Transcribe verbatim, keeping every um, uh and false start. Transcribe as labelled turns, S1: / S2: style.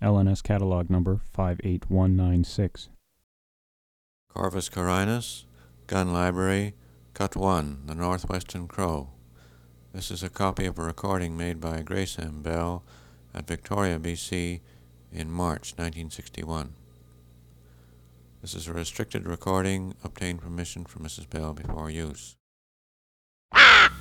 S1: L N S catalog number five eight one nine six.
S2: Corvus Carinus, Gun Library, Cut one, The Northwestern Crow. This is a copy of a recording made by Grace M. Bell at Victoria, B C in March nineteen sixty-one. This is a restricted recording. Obtain permission from Missus Bell before use.